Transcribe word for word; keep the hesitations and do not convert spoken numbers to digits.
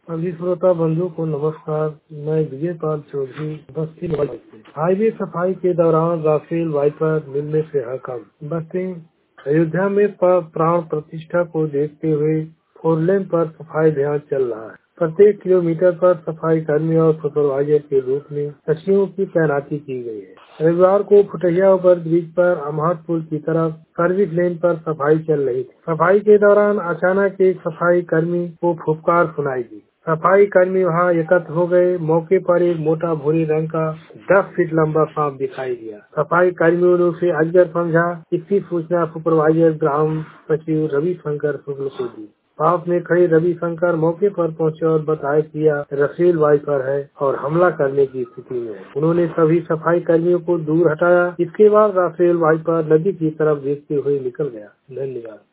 सभी श्रोता बंधु को नमस्कार। मैं विजय पाल चौधरी बस्ती से। हाईवे सफाई के दौरान राफेल वाइपर मिलने से हड़कंप। बस्ती अयोध्या में प्राण प्रतिष्ठा को देखते हुए फोर लेन पर सफाई अभियान चल रहा है। प्रत्येक किलोमीटर पर सफाई कर्मी और सुपरवाइजर के रूप में सचिवों की तैनाती की गई है। रविवार को फुटहिया ओवर ब्रिज पर अमहट पुल की तरफ सर्विस लेन पर सफाई चल रही थी। सफाई के दौरान अचानक एक सफाई कर्मी को फुफकार सुनाई दी। सफाई कर्मी वहां एकत्र हो गए। मौके पर एक मोटा भूरे रंग का दस फीट लंबा सांप दिखाई दिया। सफाई कर्मियों ने उसे अजगर समझा। इसकी सूचना सुपरवाइजर ग्राम सचिव रविशंकर शुक्ल को दी। पास में खड़े रविशंकर मौके पर पहुंचे और बताया कि यह राफेल वाइपर है और हमला करने की स्थिति में है। उन्होंने सभी सफाई कर्मियों को दूर हटाया। इसके बाद राफेल वाइपर नदी की तरफ देखते हुए निकल गया। धन्यवाद।